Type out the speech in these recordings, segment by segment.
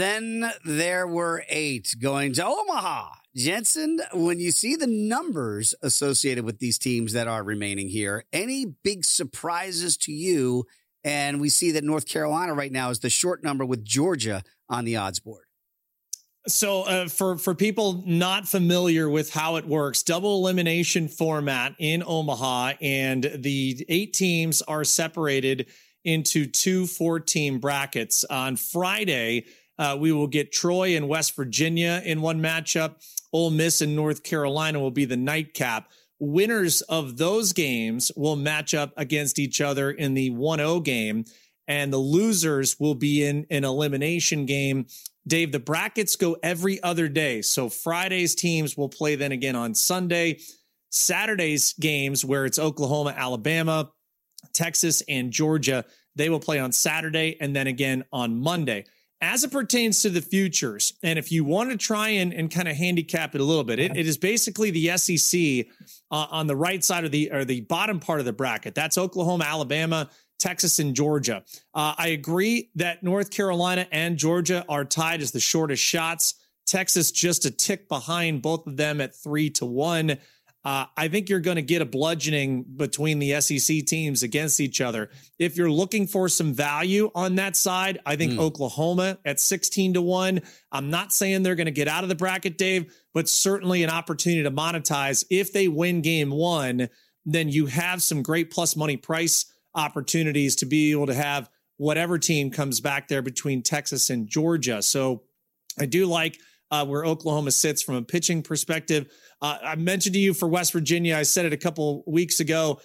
then there were 8 going to Omaha. Jensen, when you see the numbers associated with these teams that are remaining here, any big surprises to you? And we see that North Carolina right now is the short number with Georgia on the odds board. So for people not familiar with how it works, double elimination format in Omaha, and the 8 teams are separated into 2 4-team brackets. On Friday, we will get Troy and West Virginia in one matchup. Ole Miss and North Carolina will be the nightcap. Winners of those games will match up against each other in the 1-0 game, and the losers will be in an elimination game. Dave, the brackets go every other day. So Friday's teams will play then again on Sunday. Saturday's games, where it's Oklahoma, Alabama, Texas, and Georgia, they will play on Saturday and then again on Monday. As it pertains to the futures, and if you want to try and kind of handicap it a little bit, it is basically the SEC on the right side of the bottom part of the bracket. That's Oklahoma, Alabama, Texas, and Georgia. I agree that North Carolina and Georgia are tied as the shortest shots. Texas just a tick behind both of them at 3-1. I think you're going to get a bludgeoning between the SEC teams against each other. If you're looking for some value on that side, I think Oklahoma at 16-1. I'm not saying they're going to get out of the bracket, Dave, but certainly an opportunity to monetize. If they win game 1, then you have some great plus money price opportunities to be able to have whatever team comes back there between Texas and Georgia. So I do like where Oklahoma sits from a pitching perspective. I mentioned to you for West Virginia, I said it a couple weeks ago,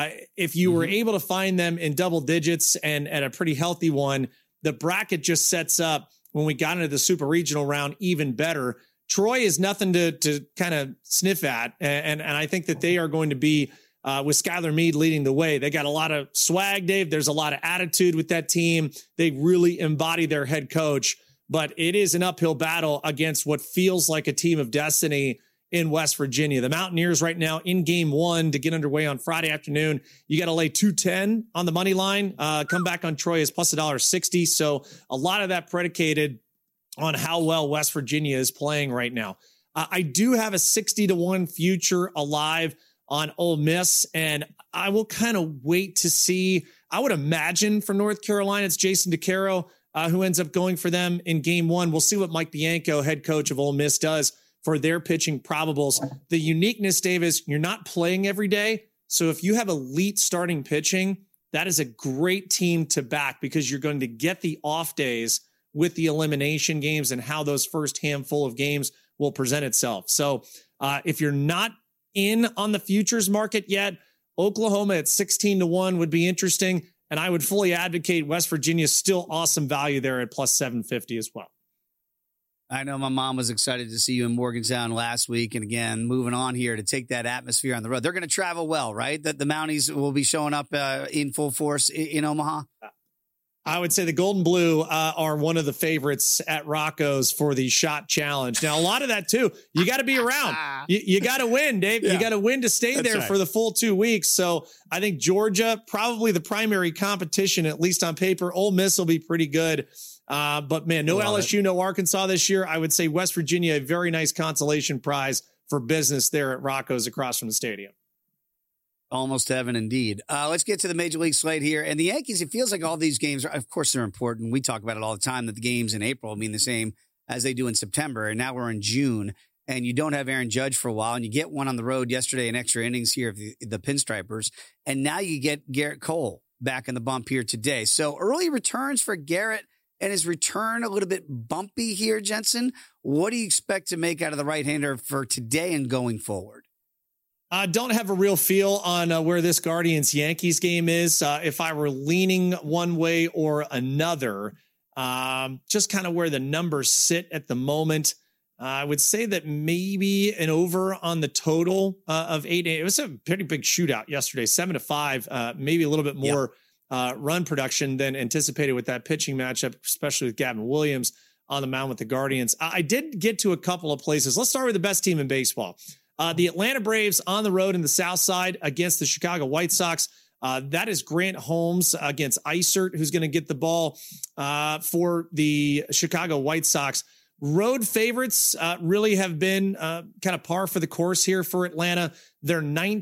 if you were able to find them in double digits and at a pretty healthy one, the bracket just sets up when we got into the super regional round even better. Troy is nothing to kind of sniff at. And I think that they are going to be with Skylar Meade leading the way. They got a lot of swag, Dave. There's a lot of attitude with that team. They really embody their head coach, but it is an uphill battle against what feels like a team of destiny in West Virginia. The Mountaineers right now in game 1 to get underway on Friday afternoon. You got to lay 210 on the money line. Come back on Troy is plus $1.60. So a lot of that predicated on how well West Virginia is playing right now. I do have a 60-1 future alive on Ole Miss, and I will kind of wait to see. I would imagine for North Carolina, it's Jason DeCaro who ends up going for them in game 1. We'll see what Mike Bianco, head coach of Ole Miss, does for their pitching probables. The uniqueness, Dave, is you're not playing every day. So if you have elite starting pitching, that is a great team to back because you're going to get the off days with the elimination games and how those first handful of games will present itself. So if you're not in on the futures market yet, Oklahoma at 16-1 would be interesting. And I would fully advocate West Virginia, still awesome value there at plus 750 as well. I know my mom was excited to see you in Morgantown last week. And again, moving on here to take that atmosphere on the road. They're going to travel well, right? That the Mounties will be showing up in full force in Omaha. I would say the Golden Blue are one of the favorites at Rocco's for the shot challenge. Now, a lot of that, too, you got to be around. You got to win, Dave. Yeah. You got to win to stay there for the full 2 weeks. So I think Georgia, probably the primary competition, at least on paper. Ole Miss will be pretty good. But, man, no LSU, no Arkansas this year. I would say West Virginia, a very nice consolation prize for business there at Rocco's across from the stadium. Almost heaven indeed. Let's get to the Major League slate here. And the Yankees, it feels like all these games are, of course, they're important. We talk about it all the time, that the games in April mean the same as they do in September. And now we're in June, and you don't have Aaron Judge for a while, and you get one on the road yesterday in extra innings here of the Pinstripers. And now you get Garrett Cole back in the bump here today. So early returns for Garrett, and his return a little bit bumpy here, Jensen. What do you expect to make out of the right-hander for today and going forward? I don't have a real feel on where this Guardians-Yankees game is. If I were leaning one way or another, just kind of where the numbers sit at the moment, I would say that maybe an over on the total of 8. It was a pretty big shootout yesterday, 7-5, maybe a little bit more run production than anticipated with that pitching matchup, especially with Gavin Williams on the mound with the Guardians. I did get to a couple of places. Let's start with the best team in baseball. The Atlanta Braves on the road in the South Side against the Chicago White Sox. That is Grant Holmes against Isert, who's going to get the ball for the Chicago White Sox. Road favorites really have been kind of par for the course here for Atlanta. They're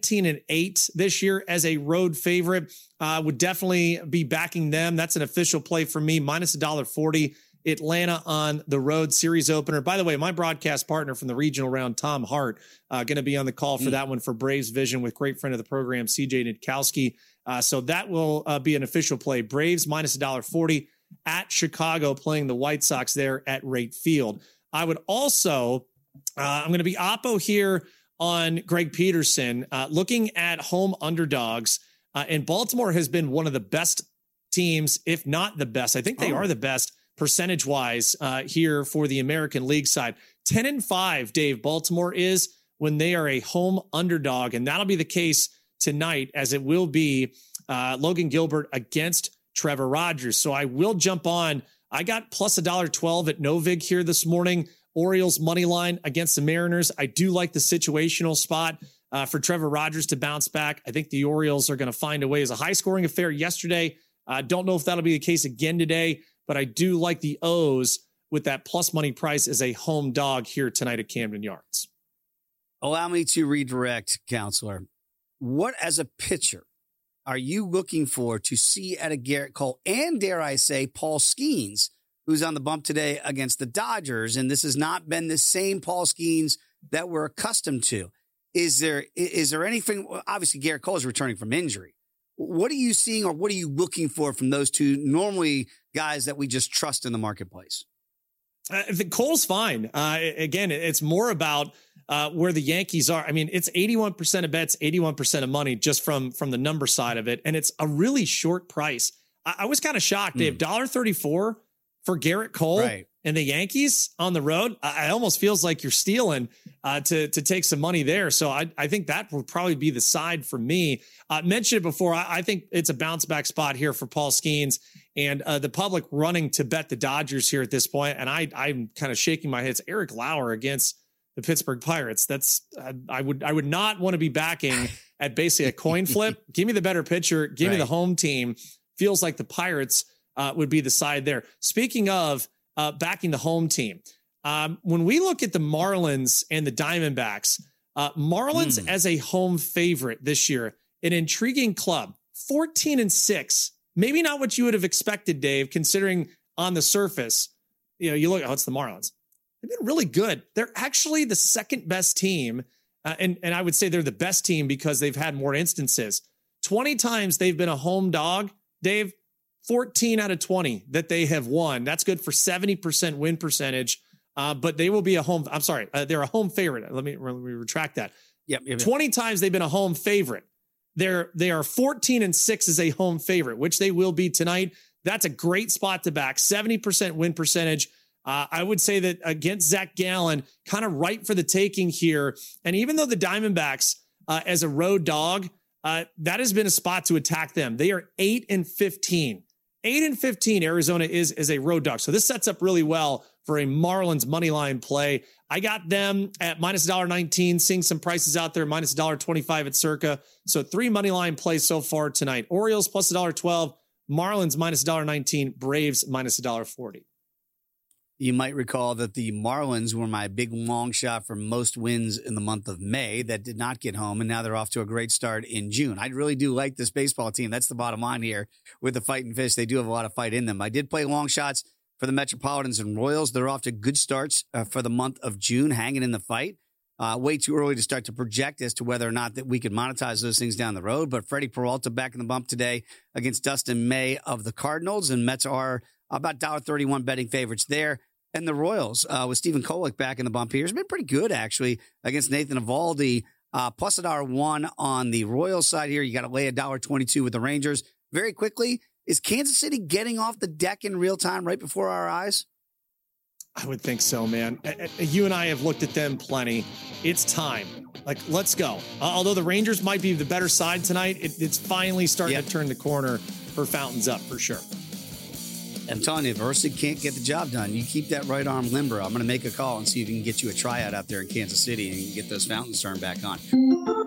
19-8 this year as a road favorite. Would definitely be backing them. That's an official play for me, minus $1.40. Atlanta on the road series opener. By the way, my broadcast partner from the regional round, Tom Hart, going to be on the call for that one for Braves Vision with great friend of the program, CJ Nitkowski. So that will be an official play. Braves minus $1.40 at Chicago, playing the White Sox there at Wright Field. I would also, I'm going to be oppo here on Greg Peterson, looking at home underdogs. And Baltimore has been one of the best teams, if not the best. I think they are the best percentage-wise here for the American League side. 10-5, Dave, Baltimore is when they are a home underdog, and that'll be the case tonight, as it will be Logan Gilbert against Trevor Rogers. So I will jump on. I got plus $1.12 at Novig here this morning. Orioles money line against the Mariners. I do like the situational spot for Trevor Rogers to bounce back. I think the Orioles are going to find a way. It was a high-scoring affair yesterday. Don't know if that'll be the case again today, but I do like the O's with that plus money price as a home dog here tonight at Camden Yards. Allow me to redirect, Counselor. What, as a pitcher, are you looking for to see out of Garrett Cole and, dare I say, Paul Skeens, who's on the bump today against the Dodgers? And this has not been the same Paul Skeens that we're accustomed to. Is there anything? Obviously, Garrett Cole is returning from injury. What are you seeing, or what are you looking for from those two normally guys that we just trust in the marketplace? Cole's fine. Again, it's more about where the Yankees are. I mean, it's 81% of bets, 81% of money just from the number side of it. And it's a really short price. I was kind of shocked, Dave. $1.34 for Garrett Cole and the Yankees on the road. I almost feels like you're stealing to take some money there. So I think that would probably be the side for me. Mentioned it before. I think it's a bounce back spot here for Paul Skeens and the public running to bet the Dodgers here at this point. And I'm kind of shaking my head. It's Eric Lauer against the Pittsburgh Pirates. That's I would not want to be backing at basically a coin flip. Give me the better pitcher. Give me the home team. Feels like the Pirates would be the side there. Speaking of backing the home team, when we look at the Marlins and the Diamondbacks, Marlins as a home favorite this year, an intriguing club, 14-6. Maybe not what you would have expected, Dave, considering on the surface, you look, it's the Marlins. They've been really good. They're actually the second best team. And I would say they're the best team because they've had more instances. 20 times they've been a home dog, Dave, 14 out of 20 that they have won. That's good for 70% win percentage. But they will be a home. I'm sorry. They're a home favorite. Let me retract that. Yep. 20 times they've been a home favorite. They are 14-6 as a home favorite, which they will be tonight. That's a great spot to back. 70% win percentage. I would say that against Zach Gallen, kind of ripe for the taking here. And even though the Diamondbacks as a road dog, that has been a spot to attack them. They are 8-15. 8-15 Arizona is as a road dog. So this sets up really well for a Marlins money line play. I got them at minus $1.19, seeing some prices out there, minus $1.25 at Circa. So 3 money line plays so far tonight. Orioles plus $1.12, Marlins minus $1.19, Braves minus $1.40. You might recall that the Marlins were my big long shot for most wins in the month of May that did not get home, and now they're off to a great start in June. I really do like this baseball team. That's the bottom line here with the Fighting Fish. They do have a lot of fight in them. I did play long shots for the Metropolitans and Royals. They're off to good starts for the month of June, hanging in the fight. Way too early to start to project as to whether or not that we could monetize those things down the road. But Freddie Peralta back in the bump today against Dustin May of the Cardinals, and Mets are about $1.31 betting favorites there. And the Royals with Stephen Kolek back in the bump here has been pretty good, actually, against Nathan Eovaldi. Plus $1.01 on the Royals side here. You got to lay $1.22 with the Rangers. Very quickly, is Kansas City getting off the deck in real time right before our eyes? I would think so, man. You and I have looked at them plenty. It's time. Let's go. Although the Rangers might be the better side tonight, it's finally starting to turn the corner for Fountains Up for sure. I'm telling you, Versa can't get the job done. You keep that right arm limber. I'm going to make a call and see if we can get you a tryout out there in Kansas City and get those fountains turned back on.